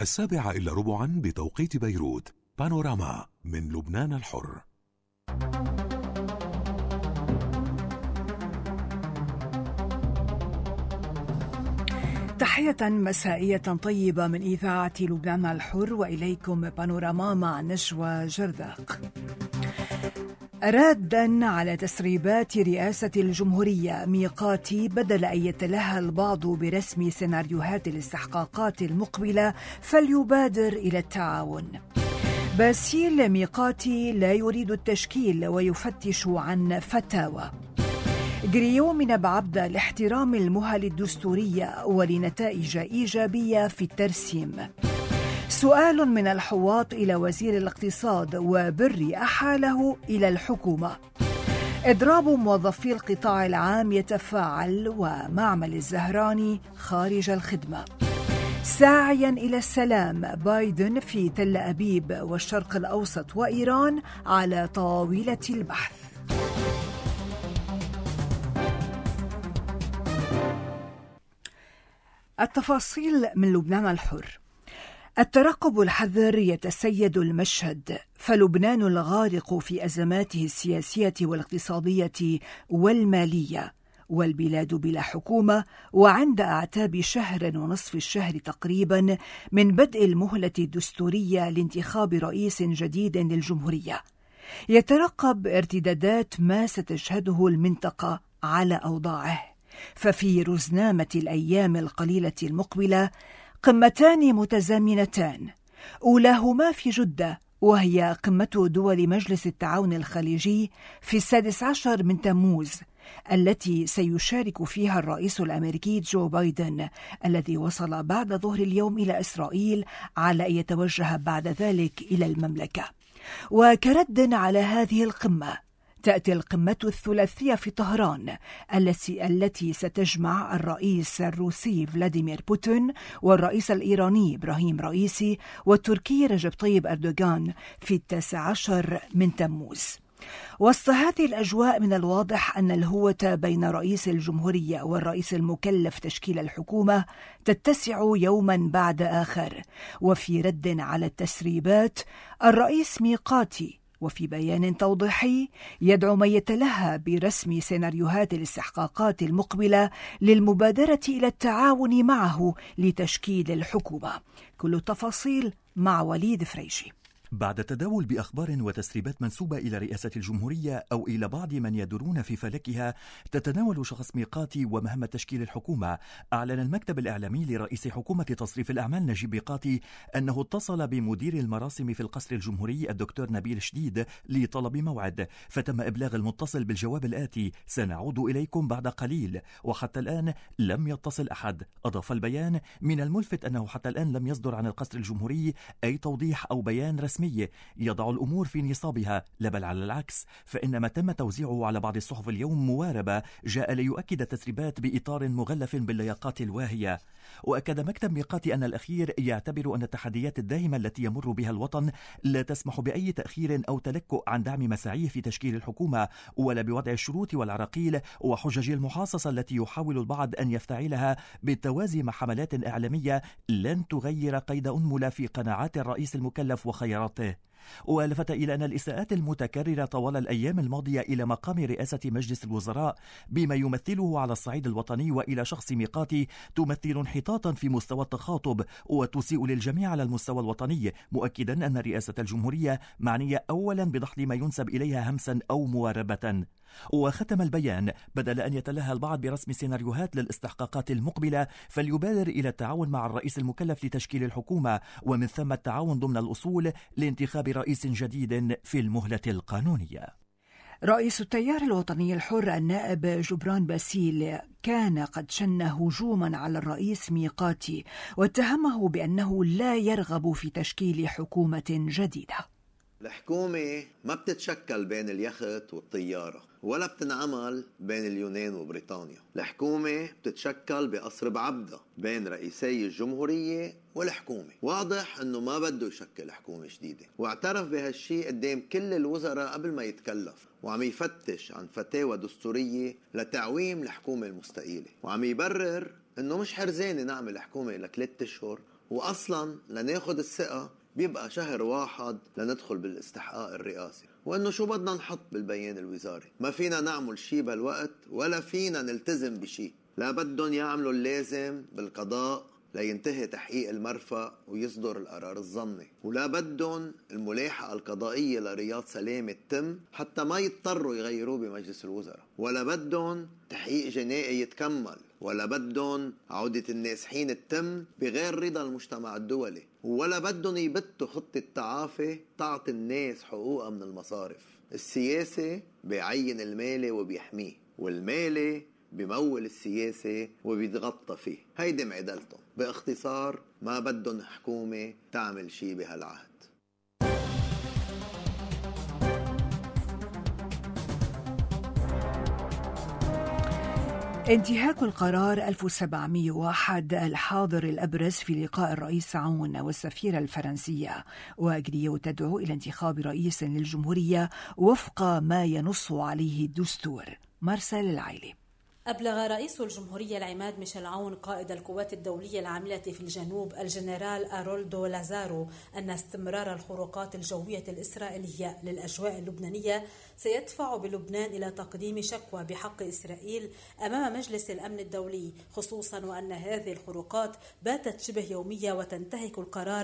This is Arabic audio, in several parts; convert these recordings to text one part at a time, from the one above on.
7:15 بتوقيت بيروت. بانوراما من لبنان الحر. تحية مسائية طيبة من إذاعة لبنان الحر، وإليكم بانوراما مع نجوى جرذاق. رادا على تسريبات رئاسة الجمهورية ميقاتي، بدل أن يتلهى البعض برسم سيناريوهات الاستحقاقات المقبلة فليبادر إلى التعاون. باسيل ميقاتي لا يريد التشكيل ويفتش عن فتاوى. غريو من بعبدة لاحترام المهل الدستورية ولنتائج إيجابية في الترسيم. سؤال من الحواط إلى وزير الاقتصاد وبر أحاله إلى الحكومة. إضراب موظفي القطاع العام يتفاعل ومعمل الزهراني خارج الخدمة. ساعيا إلى السلام بايدن في تل أبيب والشرق الأوسط وإيران على طاولة البحث. التفاصيل من لبنان الحر. الترقب الحذر يتسيد المشهد، فلبنان الغارق في أزماته السياسية والاقتصادية والمالية، والبلاد بلا حكومة، وعند أعتاب شهر ونصف الشهر تقريبا من بدء المهلة الدستورية لانتخاب رئيس جديد للجمهورية. يترقب ارتدادات ما ستشهده المنطقة على أوضاعه، ففي رزنامة الأيام القليلة المقبلة قمتان متزامنتان، أولاهما في جدة وهي قمة دول مجلس التعاون الخليجي في 16 من تموز، التي سيشارك فيها الرئيس الأمريكي جو بايدن الذي وصل بعد ظهر اليوم إلى إسرائيل على أن يتوجه بعد ذلك إلى المملكة. وكرد على هذه القمة تأتي القمة الثلاثية في طهران التي ستجمع الرئيس الروسي فلاديمير بوتين والرئيس الإيراني إبراهيم رئيسي والتركي رجب طيب أردوغان في 19 من تموز. وسط هذه الأجواء من الواضح أن الهوة بين رئيس الجمهورية والرئيس المكلف تشكيل الحكومة تتسع يوما بعد آخر. وفي رد على التسريبات، الرئيس ميقاتي وفي بيان توضيحي يدعو من يتلهى برسم سيناريوهات الاستحقاقات المقبلة للمبادرة إلى التعاون معه لتشكيل الحكومة. كل التفاصيل مع وليد فريشي. بعد التداول بأخبار وتسريبات منسوبة إلى رئاسة الجمهورية أو إلى بعض من يدورون في فلكها تتناول شخص ميقاتي ومهمة تشكيل الحكومة، أعلن المكتب الإعلامي لرئيس حكومة تصريف الأعمال نجيب ميقاتي أنه اتصل بمدير المراسم في القصر الجمهوري الدكتور نبيل شديد لطلب موعد، فتم إبلاغ المتصل بالجواب الآتي: سنعود إليكم بعد قليل، وحتى الآن لم يتصل أحد. أضاف البيان: من الملفت أنه حتى الآن لم يصدر عن القصر الجمهوري أي توضيح أو بيان رسمي يضع الأمور في نصابها، لا بل على العكس، فإن ما تم توزيعه على بعض الصحف اليوم مواربة جاء ليؤكد التسريبات بإطار مغلف باللياقات الواهية. وأكد مكتب ميقاتي أن الأخير يعتبر أن التحديات الداهمة التي يمر بها الوطن لا تسمح بأي تأخير أو تلكؤ عن دعم مساعيه في تشكيل الحكومة، ولا بوضع الشروط والعراقيل وحجج المحاصصة التي يحاول البعض أن يفتعلها بالتوازي مع حملات إعلامية لن تغير قيد أنملة في قناعات الرئيس المكلف وخياراته. ولفت إلى أن الإساءات المتكررة طوال الأيام الماضية إلى مقام رئاسة مجلس الوزراء بما يمثله على الصعيد الوطني وإلى شخص ميقاتي تمثل انحطاطا في مستوى التخاطب وتسيء للجميع على المستوى الوطني، مؤكدا أن رئاسة الجمهورية معنية أولا بدحض ما ينسب إليها همسا أو مواربة. وختم البيان: بدل أن يتلهى البعض برسم سيناريوهات للاستحقاقات المقبلة فليبادر إلى التعاون مع الرئيس المكلف لتشكيل الحكومة، ومن ثم التعاون ضمن الأصول لانتخاب رئيس جديد في المهلة القانونية. رئيس التيار الوطني الحر النائب جبران باسيل كان قد شن هجوما على الرئيس ميقاتي واتهمه بأنه لا يرغب في تشكيل حكومة جديدة. الحكومة ما بتتشكل بين اليخت والطيارة ولا بتنعمل بين اليونان وبريطانيا. الحكومة بتتشكل بقصر بعبدة بين رئيسي الجمهورية والحكومة. واضح انه ما بده يشكل حكومة جديدة، واعترف بهالشي قدام كل الوزراء قبل ما يتكلف، وعم يفتش عن فتاوى دستورية لتعويم الحكومة المستقيلة، وعم يبرر انه مش حرزانة نعمل حكومة ل3 أشهر وأصلا لناخد الثقة بيبقى شهر واحد لندخل بالاستحقاق الرئاسي. وإنه شو بدنا نحط بالبيان الوزاري؟ ما فينا نعمل شي بهالوقت ولا فينا نلتزم بشي. لا بدهم يعملوا اللازم بالقضاء لينتهي تحقيق المرفأ ويصدر القرار الظني، ولا بدهم الملاحقة القضائية لرياض سلامة تتم حتى ما يضطروا يغيروه بمجلس الوزراء، ولا بدهم تحقيق جنائي يتكمل، ولا بدهم عودة النازحين تتم بغير رضا المجتمع الدولي، ولا بدهم يبتوا خطة تعافي تعطي الناس حقوقها من المصارف. السياسي بيعين المالي وبيحميه، والمالي بمول السياسة وبيتغطى فيه. هيدي معدلتهم. باختصار ما بدهم حكومة تعمل شي بهالعهد. انتهاك القرار 1701 الحاضر الأبرز في لقاء الرئيس عون والسفيرة الفرنسية، وغريو تدعو إلى انتخاب رئيس للجمهورية وفق ما ينص عليه الدستور. مرسال العيلي. أبلغ رئيس الجمهورية العماد ميشيل عون قائد القوات الدولية العاملة في الجنوب الجنرال أرولدو لازارو أن استمرار الخروقات الجوية الإسرائيلية للأجواء اللبنانية سيدفع بلبنان إلى تقديم شكوى بحق إسرائيل أمام مجلس الأمن الدولي، خصوصا وأن هذه الخروقات باتت شبه يومية وتنتهك القرار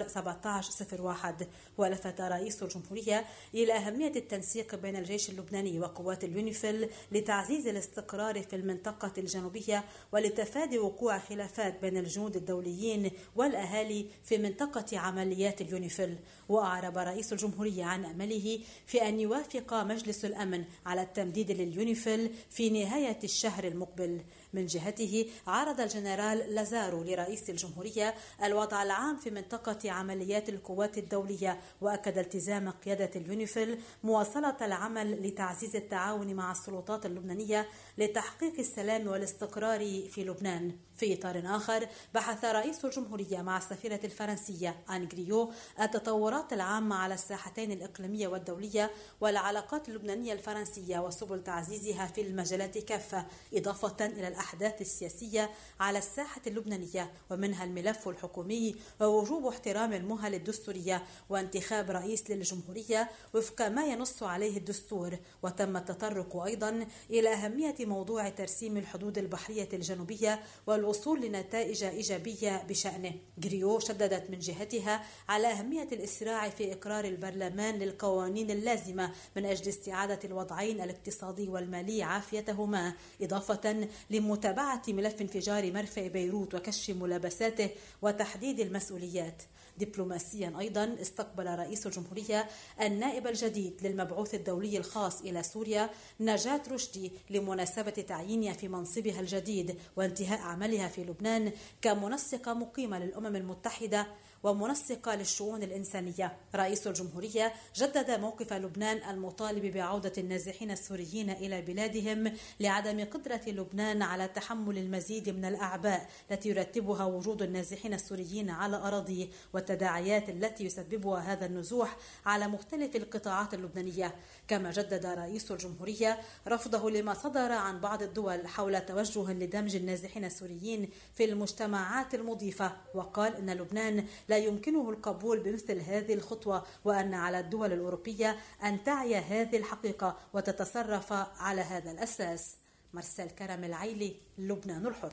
1701. ولفت رئيس الجمهورية إلى أهمية التنسيق بين الجيش اللبناني وقوات اليونيفيل لتعزيز الاستقرار في المنطقة الجنوبية ولتفادي وقوع خلافات بين الجنود الدوليين والأهالي في منطقة عمليات اليونيفيل. وأعرب رئيس الجمهورية عن أمله في أن يوافق مجلس الأمن على التمديد لليونيفيل في نهاية الشهر المقبل. من جهته عرض الجنرال لازارو لرئيس الجمهورية الوضع العام في منطقة عمليات القوات الدولية، وأكد التزام قيادة اليونيفيل مواصلة العمل لتعزيز التعاون مع السلطات اللبنانية لتحقيق السلام والاستقرار في لبنان. في إطار آخر، بحث رئيس الجمهورية مع السفيرة الفرنسية عن غريو التطورات العامة على الساحتين الإقليمية والدولية والعلاقات اللبنانية الفرنسية وسبل تعزيزها في المجالات كافة، إضافة إلى الأحداث السياسية على الساحة اللبنانية ومنها الملف الحكومي ووجوب احترام المهل الدستورية وانتخاب رئيس للجمهورية وفق ما ينص عليه الدستور. وتم التطرق أيضا إلى أهمية موضوع ترسيم الحدود البحرية الجنوبية والوصول لنتائج إيجابية بشأنه. غريو شددت من جهتها على أهمية الإسراع في إقرار البرلمان للقوانين اللازمة من أجل استعادة الوضعين الاقتصادي والمالي عافيتهما، إضافة لمتابعة ملف انفجار مرفأ بيروت وكشف ملابساته وتحديد المسؤوليات. دبلوماسيا أيضا استقبل رئيس الجمهورية النائب الجديد للمبعوث الدولي الخاص إلى سوريا نجاة رشدي لمناسبة تعيينها في منصبها الجديد وانتهاء عملها في لبنان كمنسقة مقيمة للأمم المتحدة ومنسقة للشؤون الإنسانية. رئيس الجمهورية جدد موقف لبنان المطالب بعودة النازحين السوريين إلى بلادهم لعدم قدرة لبنان على تحمل المزيد من الأعباء التي يرتبها وجود النازحين السوريين على أراضيه والتداعيات التي يسببها هذا النزوح على مختلف القطاعات اللبنانية. كما جدد رئيس الجمهورية رفضه لما صدر عن بعض الدول حول توجه لدمج النازحين السوريين في المجتمعات المضيفة، وقال إن لبنان لا يمكنه القبول بمثل هذه الخطوة وأن على الدول الأوروبية أن تعي هذه الحقيقة وتتصرف على هذا الأساس. مرسال كرم العيلي، لبنان الحر.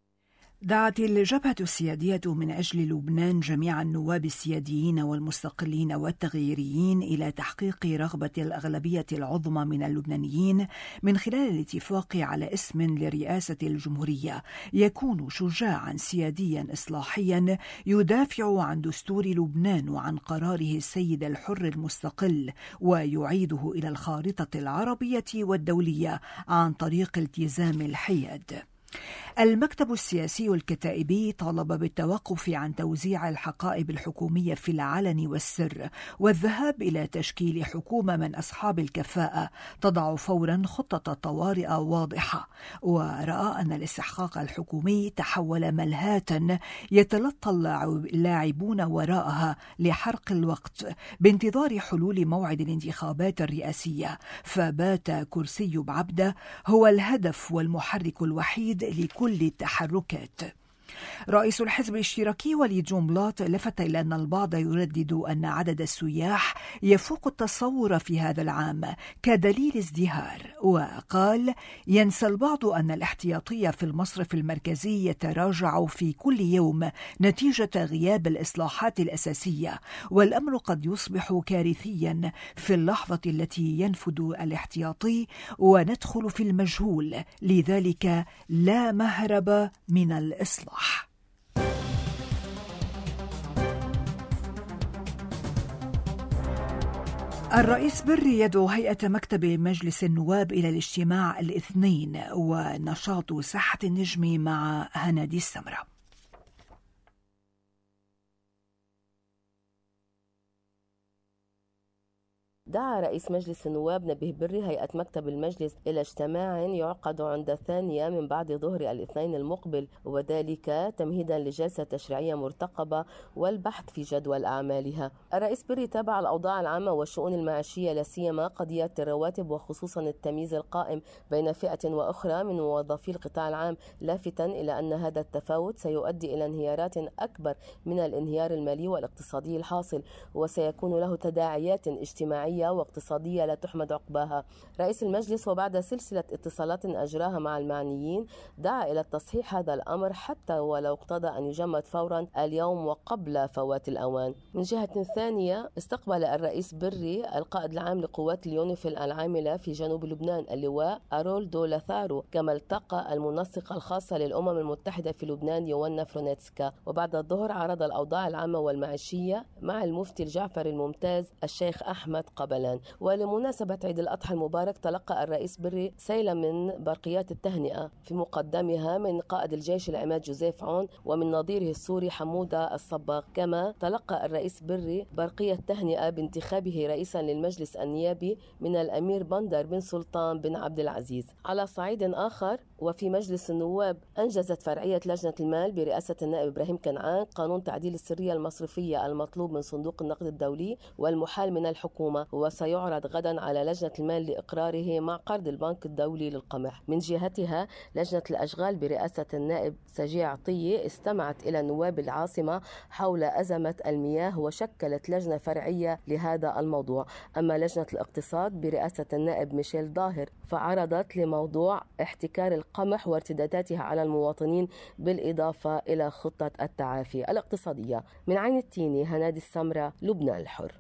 دعت الجبهة السيادية من أجل لبنان جميع النواب السياديين والمستقلين والتغييريين إلى تحقيق رغبة الأغلبية العظمى من اللبنانيين من خلال الاتفاق على اسم لرئاسة الجمهورية يكون شجاعا سياديا إصلاحيا يدافع عن دستور لبنان وعن قراره السيد الحر المستقل ويعيده إلى الخارطة العربية والدولية عن طريق التزام الحياد. المكتب السياسي الكتائبي طالب بالتوقف عن توزيع الحقائب الحكومية في العلن والسر والذهاب إلى تشكيل حكومة من أصحاب الكفاءة تضع فورا خطة طوارئ واضحة، ورأى أن الاستحقاق الحكومي تحول ملهاة يتلطى اللاعبون وراءها لحرق الوقت بانتظار حلول موعد الانتخابات الرئاسية، فبات كرسي بعبدة هو الهدف والمحرك الوحيد لكل التحركات. رئيس الحزب الاشتراكي وليد جنبلاط لفت إلى أن البعض يردد أن عدد السياح يفوق التصور في هذا العام كدليل ازدهار، وقال ينسى البعض أن الاحتياطي في المصرف المركزي يتراجع في كل يوم نتيجة غياب الإصلاحات الأساسية، والأمر قد يصبح كارثيا في اللحظة التي ينفد الاحتياطي وندخل في المجهول، لذلك لا مهرب من الإصلاح. الرئيس بري يدعو هيئة مكتب مجلس النواب إلى الاجتماع الاثنين ونشاط ساحة النجم مع هنادي السمرة. دعا رئيس مجلس النواب نبيه بري هيئة مكتب المجلس إلى اجتماع يعقد عند الثانية من بعد ظهر الاثنين المقبل، وذلك تمهيدا لجلسة تشريعية مرتقبة والبحث في جدول أعمالها. الرئيس بري تابع الأوضاع العامة والشؤون المعيشية، لا سيما قضية الرواتب وخصوصا التمييز القائم بين فئة وأخرى من موظفي القطاع العام، لافتا إلى أن هذا التفاوت سيؤدي إلى انهيارات أكبر من الانهيار المالي والاقتصادي الحاصل، وسيكون له تداعيات اجتماعية واقتصادية لا تحمد عقباها. رئيس المجلس وبعد سلسلة اتصالات أجراها مع المعنيين دعا إلى تصحيح هذا الأمر حتى ولو اقتضى أن يجمد فورا اليوم وقبل فوات الأوان. من جهة ثانية استقبل الرئيس بري القائد العام لقوات اليونيفيل العاملة في جنوب لبنان اللواء أرولدو لازارو، كما التقى المنسقة الخاصة للأمم المتحدة في لبنان يونا فرونيتسكا. وبعد الظهر عرض الأوضاع العامة والمعيشية مع المفتي الجعفر الممتاز الشيخ أحمد قبلان. ولمناسبة عيد الأضحى المبارك تلقى الرئيس بري سيلا من برقيات التهنئة، في مقدمها من قائد الجيش العماد جوزيف عون ومن نظيره السوري حمودة الصباغ. كما تلقى الرئيس بري برقية تهنئة بانتخابه رئيسا للمجلس النيابي من الأمير بندر بن سلطان بن عبد العزيز. على صعيد آخر، وفي مجلس النواب أنجزت فرعية لجنة المال برئاسة النائب إبراهيم كنعان قانون تعديل السرية المصرفية المطلوب من صندوق النقد الدولي والمحال من الحكومة، وسيعرض غدا على لجنة المال لإقراره مع قرض البنك الدولي للقمح. من جهتها لجنة الأشغال برئاسة النائب سجيع عطية استمعت إلى نواب العاصمة حول أزمة المياه وشكلت لجنة فرعية لهذا الموضوع. أما لجنة الاقتصاد برئاسة النائب ميشيل ظاهر فعرضت لموضوع احتكار القمح وارتداداتها على المواطنين بالإضافة إلى خطة التعافي الاقتصادية. من عين التيني، هنادي السمرة، لبنان الحر.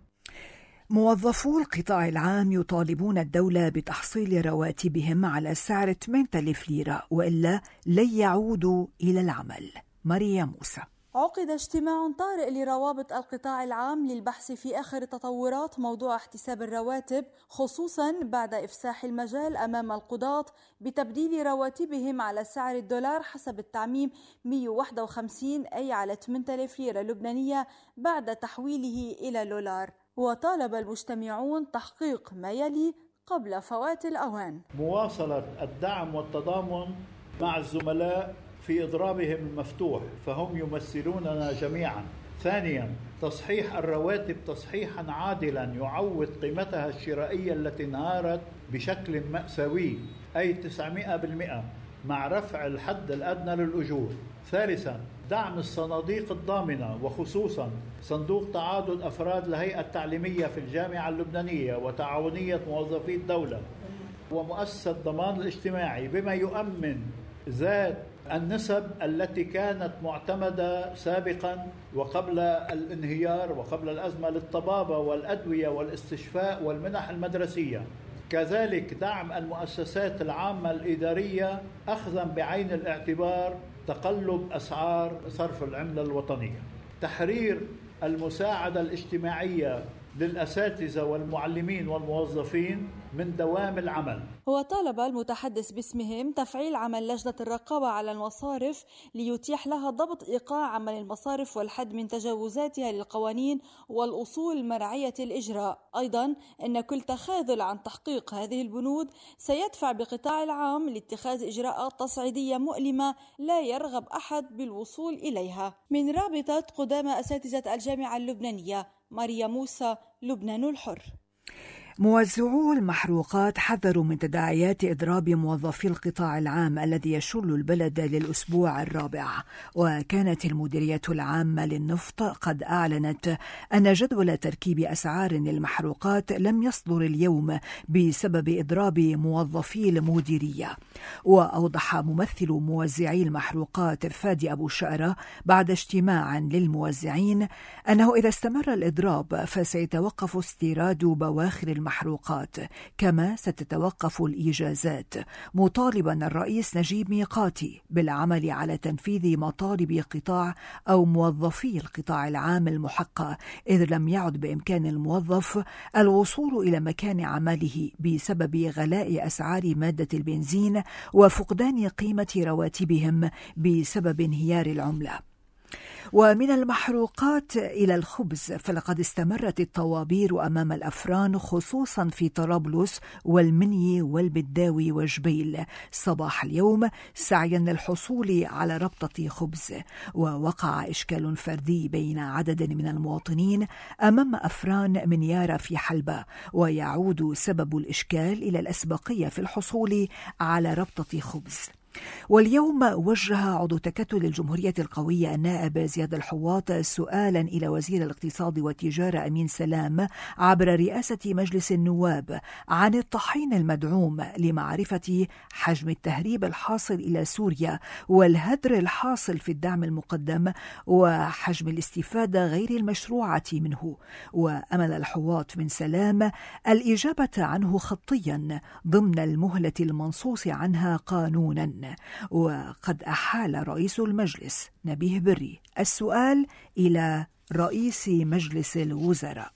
موظفو القطاع العام يطالبون الدولة بتحصيل رواتبهم على سعر 8000 ليرة وإلا لن يعودوا إلى العمل. ماريا موسى. عقد اجتماع طارئ لروابط القطاع العام للبحث في آخر تطورات موضوع احتساب الرواتب، خصوصا بعد إفساح المجال أمام القضاة بتبديل رواتبهم على سعر الدولار حسب التعميم 151، أي على 8000 ليرة لبنانية بعد تحويله إلى دولار. وطالب المجتمعون تحقيق ما يلي قبل فوات الأوان: مواصلة الدعم والتضامن مع الزملاء في إضرابهم المفتوح، فهم يمثلوننا جميعا. ثانيا، تصحيح الرواتب تصحيحا عادلا يعوض قيمتها الشرائية التي انهارت بشكل مأساوي، أي 900%، مع رفع الحد الأدنى للأجور. ثالثا، دعم الصناديق الضامنة وخصوصا صندوق تعاضد أفراد الهيئة التعليمية في الجامعة اللبنانية وتعاونية موظفي الدولة ومؤسسة الضمان الاجتماعي، بما يؤمن زاد النسب التي كانت معتمدة سابقا وقبل الانهيار وقبل الأزمة للطبابة والأدوية والاستشفاء والمنح المدرسية. كذلك دعم المؤسسات العامة الإدارية أخذا بعين الاعتبار تقلب أسعار صرف العملة الوطنية. تحرير المساعدة الاجتماعية للأساتذة والمعلمين والموظفين من دوام العمل. وطالب المتحدث باسمهم تفعيل عمل لجنة الرقابة على المصارف ليتيح لها ضبط إيقاع عمل المصارف والحد من تجاوزاتها للقوانين والأصول مرعية الإجراء. أيضا أن كل تخاذل عن تحقيق هذه البنود سيدفع بقطاع العام لاتخاذ إجراءات تصعيدية مؤلمة لا يرغب أحد بالوصول إليها. من رابطة قدامى أساتذة الجامعة اللبنانية، ماريا موسى، لبنان الحر. موزعو المحروقات حذروا من تداعيات إضراب موظفي القطاع العام الذي يشل البلد للأسبوع الرابع. وكانت المديرية العامة للنفط قد أعلنت أن جدول تركيب أسعار المحروقات لم يصدر اليوم بسبب إضراب موظفي المديرية. وأوضح ممثل موزعي المحروقات فادي أبو شقرة بعد اجتماع للموزعين أنه إذا استمر الإضراب فسيتوقف استيراد بواخر المحروقات كما ستتوقف الإجازات، مطالبا الرئيس نجيب ميقاتي بالعمل على تنفيذ مطالب قطاع أو موظفي القطاع العام المحقة، إذ لم يعد بإمكان الموظف الوصول إلى مكان عمله بسبب غلاء أسعار مادة البنزين وفقدان قيمة رواتبهم بسبب انهيار العملة. ومن المحروقات إلى الخبز، فلقد استمرت الطوابير أمام الأفران خصوصا في طرابلس والمنيا والبداوي وجبيل صباح اليوم سعيا للحصول على ربطة خبز. ووقع إشكال فردي بين عدد من المواطنين أمام أفران منيارة في حلبة، ويعود سبب الإشكال إلى الأسبقية في الحصول على ربطة خبز. واليوم وجه عضو تكتل الجمهورية القوية النائب زياد الحواط سؤالا إلى وزير الاقتصاد والتجارة أمين سلام عبر رئاسة مجلس النواب عن الطحين المدعوم لمعرفة حجم التهريب الحاصل إلى سوريا والهدر الحاصل في الدعم المقدم وحجم الاستفادة غير المشروعة منه. وأمل الحواط من سلام الإجابة عنه خطيا ضمن المهلة المنصوص عنها قانونا. وقد أحال رئيس المجلس نبيه بري السؤال إلى رئيس مجلس الوزراء.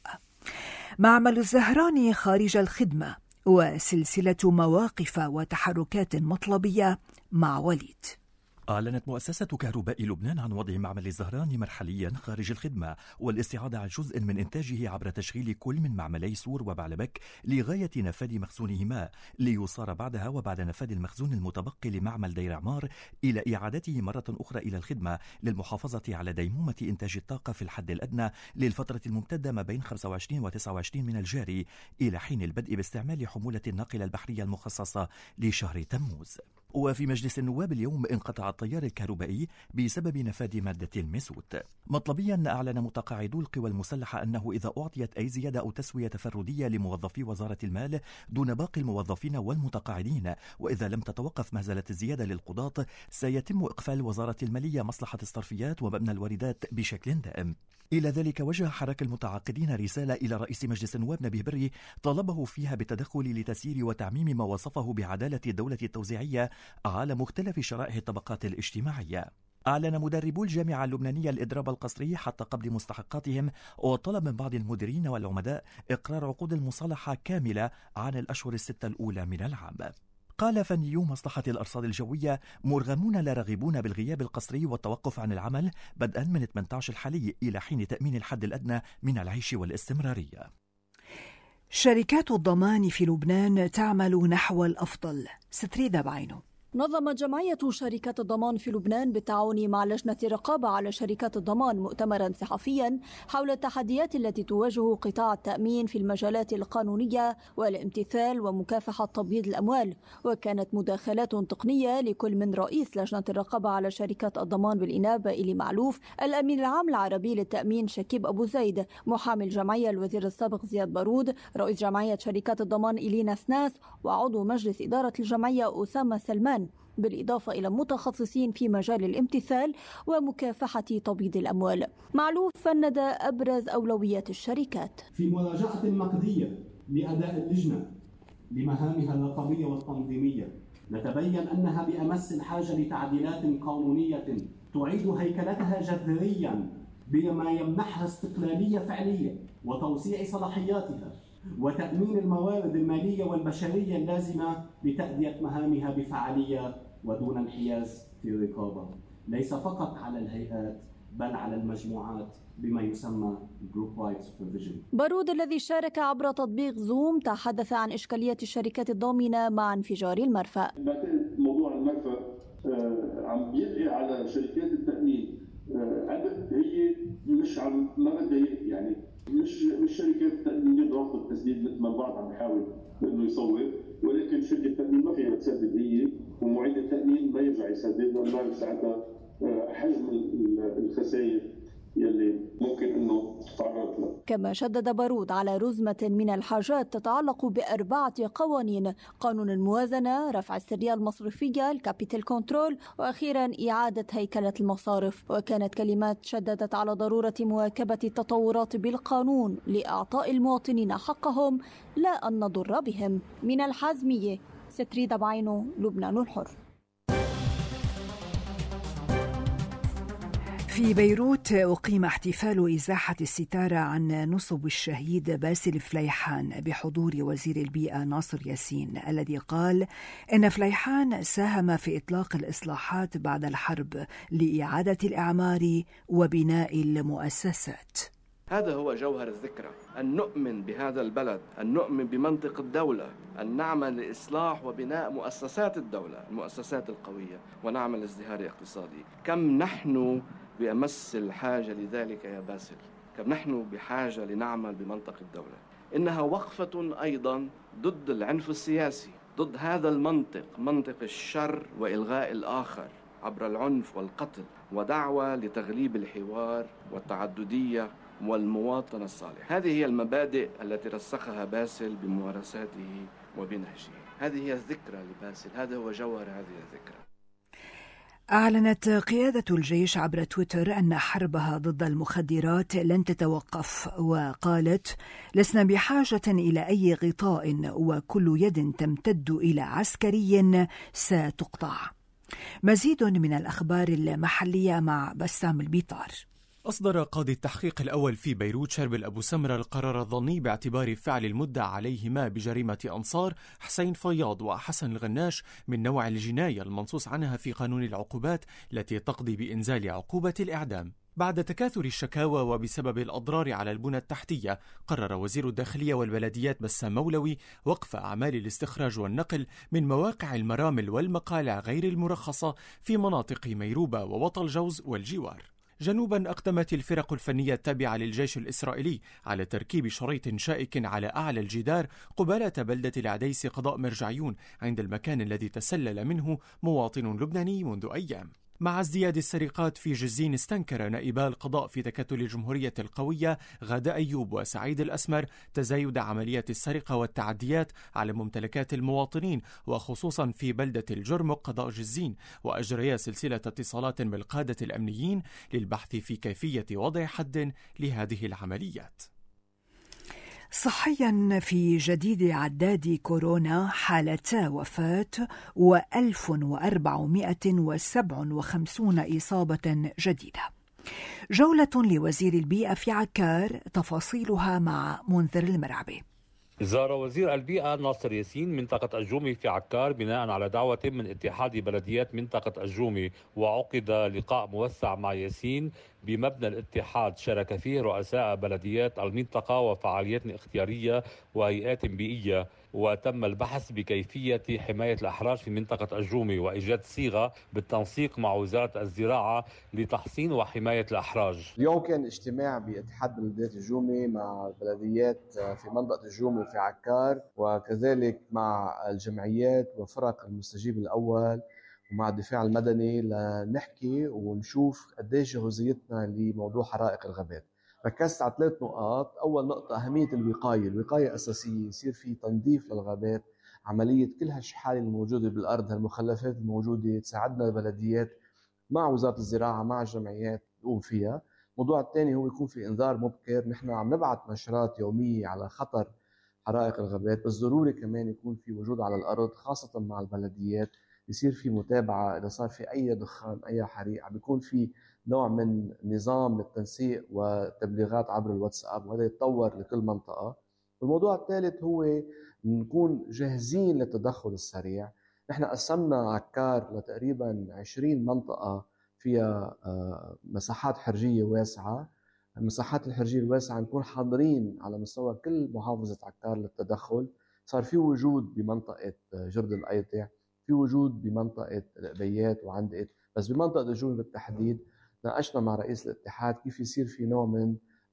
معمل الزهراني خارج الخدمة وسلسلة مواقف وتحركات مطلبية مع وليد. أعلنت مؤسسة كهرباء لبنان عن وضع معمل الزهراني مرحليا خارج الخدمة والاستعادة عن جزء من إنتاجه عبر تشغيل كل من معملي سور وبعلبك لغاية نفاذ مخزونهما، ليصار بعدها وبعد نفاذ المخزون المتبقي لمعمل دير عمار إلى إعادته مرة أخرى إلى الخدمة للمحافظة على ديمومة إنتاج الطاقة في الحد الأدنى للفترة الممتدة ما بين 25 و 29 من الجاري إلى حين البدء باستعمال حمولة الناقلة البحرية المخصصة لشهر تموز. وفي مجلس النواب اليوم انقطع التيار الكهربائي بسبب نفاذ مادة المازوت. مطلبيا أعلن متقاعدو القوى المسلحة أنه إذا أعطيت أي زيادة أو تسوية تفردية لموظفي وزارة المال دون باقي الموظفين والمتقاعدين، وإذا لم تتوقف مهزلة الزيادة للقضاة سيتم إقفال وزارة المالية مصلحة الصرفيات ومبنى الواردات بشكل دائم. إلى ذلك وجه حراك المتعاقدين رسالة إلى رئيس مجلس النواب نبيه بري طالبه فيها بالتدخل لتسيير وتعميم ما وصفه بعدالة الدولة التوزيعية على مختلف شرائح الطبقات الاجتماعية. أعلن مدربو الجامعة اللبنانية الإضراب القسري حتى قبض مستحقاتهم، وطلب من بعض المديرين والعمداء إقرار عقود المصالحة كاملة عن الأشهر الستة الأولى من العام. قال فنيو مصلحة الأرصاد الجوية مرغمون لا راغبون بالغياب القسري والتوقف عن العمل بدءا من 18 الحالي إلى حين تأمين الحد الأدنى من العيش والاستمرارية. شركات الضمان في لبنان تعمل نحو الأفضل. ستريدا بعينه. نظمت جمعية شركات الضمان في لبنان بالتعاون مع لجنة الرقابة على شركات الضمان مؤتمرا صحفيا حول التحديات التي تواجه قطاع التأمين في المجالات القانونية والامتثال ومكافحة تبييض الأموال. وكانت مداخلات تقنية لكل من رئيس لجنة الرقابة على شركات الضمان بالإنابة إلي معلوف، الأمين العام العربي للتأمين شكيب أبو زيد، محامي الجمعية الوزير السابق زياد بارود، رئيس جمعية شركات الضمان إلينا سناس، وعضو مجلس إدارة الجمعية أسامة سلمان، بالإضافة إلى متخصصين في مجال الامتثال ومكافحة تبييض الأموال. معلوف فند أبرز أولويات الشركات. في مراجعة نقدية لأداء اللجنة لمهامها الرقابية والتنظيمية، نتبين أنها بأمس الحاجة لتعديلات قانونية تعيد هيكلتها جذريا بما يمنحها استقلالية فعلية وتوسيع صلاحياتها وتأمين الموارد المالية والبشرية اللازمة لتأدية مهامها بفعالية ودون انحياز في الرقابة، ليس فقط على الهيئات بل على المجموعات بما يسمى Group Wide Supervision. بارود الذي شارك عبر تطبيق زوم تحدث عن إشكالية الشركات الضامنة مع انفجار المرفأ. موضوع المرفأ عم بيقع على شركات التأمين، هي مش عم ما بدها يعني مش شركات تأمين يضغط التسديد مثل ما البعض عم يحاول انه يصور، ولكن شركة التأمين ما فيها تسدد هي، ومعيد التأمين ما يرجع يسدد، لأنه بعرف ساعتها حجم الخسائر يلي ممكن انه تتعرض له. كما شدد بارود على رزمة من الحاجات تتعلق ب4 قوانين: قانون الموازنة، رفع السرية المصرفية، الكابيتال كنترول، وأخيرا إعادة هيكلة المصارف. وكانت كلمات شددت على ضرورة مواكبة التطورات بالقانون لإعطاء المواطنين حقهم لا أن نضر بهم. من الحازمية، ستريدة بعينو، لبنان الحر. في بيروت أقيم احتفال إزاحة الستارة عن نصب الشهيد باسل فليحان بحضور وزير البيئة ناصر ياسين، الذي قال إن فليحان ساهم في إطلاق الإصلاحات بعد الحرب لإعادة الإعمار وبناء المؤسسات. هذا هو جوهر الذكرى، أن نؤمن بهذا البلد، أن نؤمن بمنطق الدولة، أن نعمل لإصلاح وبناء مؤسسات الدولة، المؤسسات القوية، ونعمل ازدهار اقتصادي. كم نحن بأمس الحاجة لذلك يا باسل، كم نحن بحاجة لنعمل بمنطق الدولة. إنها وقفة أيضا ضد العنف السياسي، ضد هذا المنطق، منطق الشر وإلغاء الآخر عبر العنف والقتل، ودعوة لتغليب الحوار والتعددية والمواطنة الصالح. هذه هي المبادئ التي رسخها باسل بممارساته وبنهجه. هذه هي الذكرى لباسل، هذا هو جوهر هذه الذكرى. أعلنت قيادة الجيش عبر تويتر أن حربها ضد المخدرات لن تتوقف، وقالت: لسنا بحاجة إلى أي غطاء، وكل يد تمتد إلى عسكري ستقطع. مزيد من الأخبار المحلية مع بسام البيطار. أصدر قاضي التحقيق الأول في بيروت شربل أبو سمرة القرار الظني باعتبار فعل المدعى عليهما بجريمة أنصار حسين فياض وحسن الغناش من نوع الجناية المنصوص عنها في قانون العقوبات التي تقضي بإنزال عقوبة الإعدام. بعد تكاثر الشكاوى وبسبب الأضرار على البنى التحتية، قرر وزير الداخلية والبلديات بسام مولوي وقف أعمال الاستخراج والنقل من مواقع المرامل والمقالع غير المرخصة في مناطق ميروبة ووطل جوز والجوار. جنوبا أقدمت الفرق الفنية التابعة للجيش الإسرائيلي على تركيب شريط شائك على أعلى الجدار قبالة بلدة العديس قضاء مرجعيون، عند المكان الذي تسلل منه مواطن لبناني منذ أيام. مع ازدياد السرقات في جزين، استنكر نائبا القضاء في تكتل الجمهورية القوية غادة أيوب وسعيد الأسمر تزايد عمليات السرقة والتعديات على ممتلكات المواطنين، وخصوصا في بلدة الجرمق قضاء جزين، وأجريا سلسلة اتصالات بالقادة الأمنيين للبحث في كيفية وضع حد لهذه العمليات. صحيا، في جديد عداد كورونا حالتا وفاة و1457 إصابة جديدة. جولة لوزير البيئة في عكار، تفاصيلها مع منذر المرعبي. زار وزير البيئة ناصر ياسين منطقة الجومي في عكار بناء على دعوة من اتحاد بلديات منطقة الجومي، وعقد لقاء موسع مع ياسين بمبنى الاتحاد شارك فيه رؤساء بلديات المنطقة وفعاليات اختيارية وهيئات بيئية، وتم البحث بكيفية حماية الأحراج في منطقة الجومي وإيجاد صيغة بالتنسيق مع وزارة الزراعة لتحصين وحماية الأحراج. اليوم كان اجتماع باتحاد بلديات الجومي مع البلديات في منطقة الجومي وفي عكار، وكذلك مع الجمعيات وفرق المستجيب الأول ومع الدفاع المدني لنحكي ونشوف قديش جاهزيتنا لموضوع حرائق الغابات. ركزت على 3 نقاط. أول نقطة أهمية الوقاية أساسية، يصير في تنظيف للغابات، عملية كل هالشحالة الموجودة بالأرض، هالمخلفات الموجودة تساعدنا البلديات مع وزارة الزراعة مع الجمعيات تقوم فيها. الموضوع الثاني هو يكون في إنذار مبكر، نحن عم نبعث نشرات يومية على خطر حرائق الغابات، بس ضروري كمان يكون في وجود على الأرض خاصة مع البلديات، يصير في متابعة إذا صار في أي دخان أي حريق، عم بيكون في نوع من نظام للتنسيق والتبليغات عبر الواتساب، وهذا يتطور لكل منطقة. الموضوع الثالث هو نكون جاهزين للتدخل السريع. نحن قسمنا عكار لتقريبا 20 منطقة فيها مساحات حرجية واسعة. المساحات الحرجية الواسعة نكون حاضرين على مستوى كل محافظة عكار للتدخل. صار في وجود بمنطقة جرد الأيطع، في وجود بمنطقة القبيات وعندقت، بس بمنطقة الجومي بالتحديد ناقشنا مع رئيس الاتحاد كيف يصير في نوع من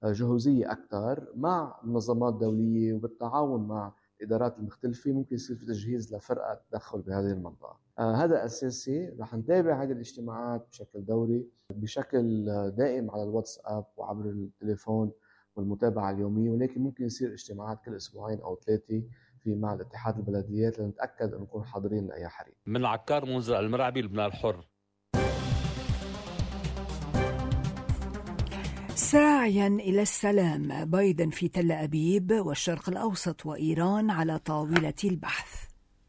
جهوزية أكثر مع منظمات دولية وبالتعاون مع الإدارات المختلفة، ممكن يصير في تجهيز لفرقة تدخل بهذه المنطقة. هذا أساسي. رح نتابع هذه الاجتماعات بشكل دوري بشكل دائم على الواتساب وعبر التليفون والمتابعة اليومية، ولكن ممكن يصير اجتماعات كل أسبوعين أو 3 في مع الاتحاد البلديات لنتأكد أن نكون حاضرين لأي حريق. من عكار منذر المرعبي، لبنان الحر. ساعيا إلى السلام، بايدن في تل أبيب والشرق الأوسط وإيران على طاولة البحث.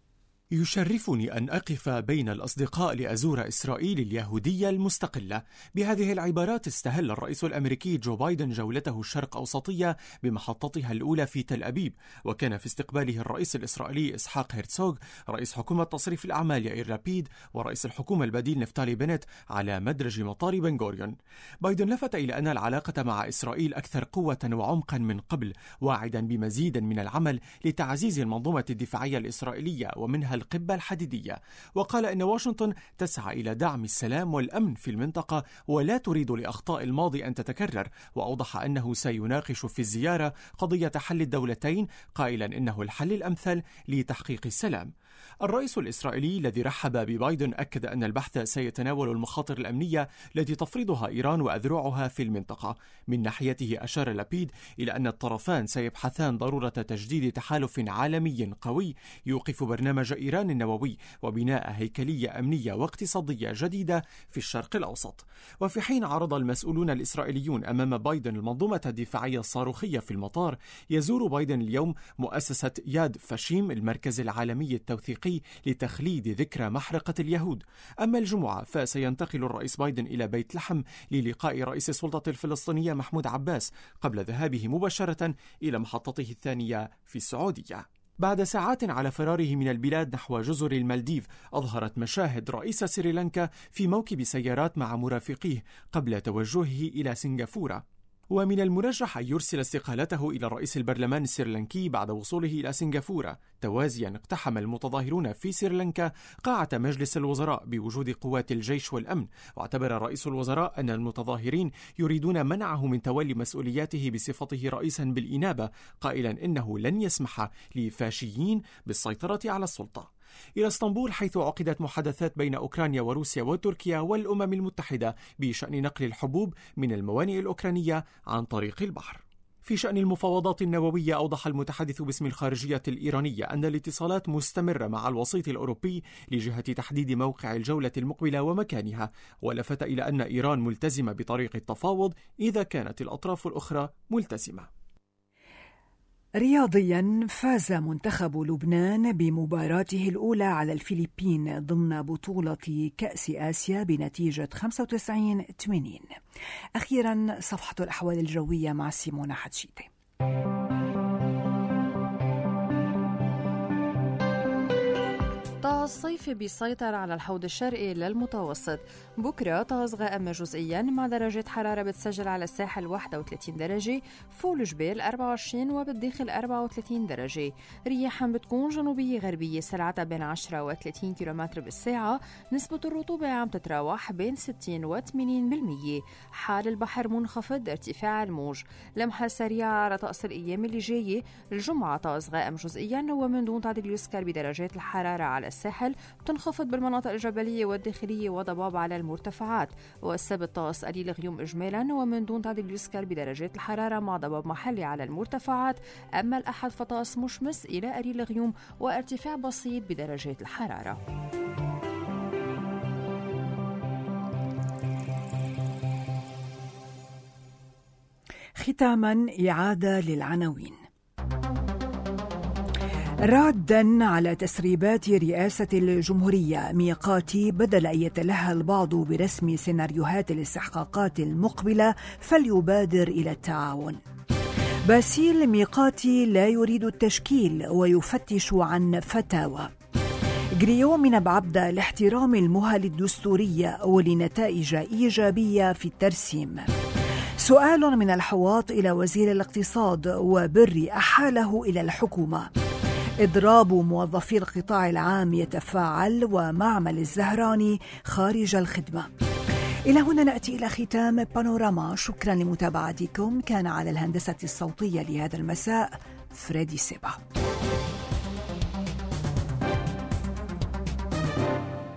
يشرفني أن أقف بين الأصدقاء لأزور إسرائيل اليهودية المستقلة. بهذه العبارات استهل الرئيس الأمريكي جو بايدن جولته الشرق أوسطية بمحطتها الأولى في تل أبيب، وكان في استقباله الرئيس الإسرائيلي إسحاق هيرتزوغ، رئيس حكومة تصريف الأعمال يائير لابيد، ورئيس الحكومة البديل نفتالي بنت على مدرج مطار بن غوريون. بايدن لفت إلى أن العلاقة مع إسرائيل أكثر قوة وعمقا من قبل، واعدا بمزيد من العمل لتعزيز المنظومة الدفاعية الإسرائيلية ومنها القبة الحديدية. وقال إن واشنطن تسعى إلى دعم السلام والأمن في المنطقة ولا تريد لأخطاء الماضي أن تتكرر، وأوضح أنه سيناقش في الزيارة قضية حل الدولتين، قائلا إنه الحل الأمثل لتحقيق السلام. الرئيس الإسرائيلي الذي رحب ببايدن أكد أن البحث سيتناول المخاطر الأمنية التي تفرضها إيران وأذرعها في المنطقة. من ناحيته أشار لابيد إلى أن الطرفان سيبحثان ضرورة تجديد تحالف عالمي قوي يوقف برنامج إيران النووي وبناء هيكلية أمنية واقتصادية جديدة في الشرق الأوسط. وفي حين عرض المسؤولون الإسرائيليون أمام بايدن المنظومة الدفاعية الصاروخية في المطار، يزور بايدن اليوم مؤسسة ياد فاشيم، المركز العالمي التوثيقي لتخليد ذكرى محرقة اليهود. أما الجمعة فسينتقل الرئيس بايدن إلى بيت لحم للقاء رئيس السلطة الفلسطينية محمود عباس قبل ذهابه مباشرة إلى محطته الثانية في السعودية. بعد ساعات على فراره من البلاد نحو جزر المالديف، أظهرت مشاهد رئيس سريلانكا في موكب سيارات مع مرافقيه قبل توجهه إلى سنغافورة. ومن المرجح أن يرسل استقالته إلى رئيس البرلمان السريلانكي بعد وصوله إلى سنغافورة. توازيا اقتحم المتظاهرون في سريلانكا قاعة مجلس الوزراء بوجود قوات الجيش والأمن، واعتبر رئيس الوزراء أن المتظاهرين يريدون منعه من تولي مسؤولياته بصفته رئيسا بالإنابة، قائلا إنه لن يسمح لفاشيين بالسيطرة على السلطة. إلى اسطنبول، حيث عقدت محادثات بين أوكرانيا وروسيا وتركيا والأمم المتحدة بشأن نقل الحبوب من الموانئ الأوكرانية عن طريق البحر. في شأن المفاوضات النووية، أوضح المتحدث باسم الخارجية الإيرانية أن الاتصالات مستمرة مع الوسيط الأوروبي لجهة تحديد موقع الجولة المقبلة ومكانها، ولفت إلى أن إيران ملتزمة بطريق التفاوض إذا كانت الأطراف الأخرى ملتزمة. رياضيا، فاز منتخب لبنان بمباراته الأولى على الفلبين ضمن بطولة كأس آسيا بنتيجة 95-80. أخيرا صفحة الأحوال الجوية مع سيمونة حتشيتي. طقس صيفي بيسيطر على الحوض الشرقي للمتوسط. بكرة طقس غائم جزئيا مع درجة حرارة بتسجل على الساحل 31 درجة، فوق الجبال 24 وبالداخل 34 درجة. رياحا بتكون جنوبية غربية سرعتها بين 10 و 30 كيلومتر بالساعة. نسبة الرطوبة عم تتراوح بين 60 و 80%. حال البحر منخفض، ارتفاع الموج. لمحة سريعة على طقس الأيام اللي جاية. الجمعة طقس غائم جزئيا ومن دون تعديل يسكر بدرجات الحرارة على الساحل، بتنخفض بالمناطق الجبلية والداخلية وضباب على المرتفعات. والسبت طقس قليل غيوم إجمالا ومن دون تعديل يسكر بدرجات الحرارة مع ضباب محلي على المرتفعات. أما الأحد فطقس مشمس إلى قليل غيوم وارتفاع بسيط بدرجات الحرارة. ختاما إعادة للعناوين. رادا على تسريبات رئاسة الجمهورية، ميقاتي بدل أن يتلهى البعض برسم سيناريوهات الاستحقاقات المقبلة فليبادر إلى التعاون. باسيل ميقاتي لا يريد التشكيل ويفتش عن فتاوى. غريو من بعبدة لاحترام المهل الدستورية ولنتائج إيجابية في الترسيم. سؤال من الحواط إلى وزير الاقتصاد وبر أحاله إلى الحكومة. إضراب موظفي القطاع العام يتفاعل ومعمل الزهراني خارج الخدمة. إلى هنا نأتي إلى ختام بانوراما. شكرا لمتابعتكم. كان على الهندسة الصوتية لهذا المساء فريدي سيبا.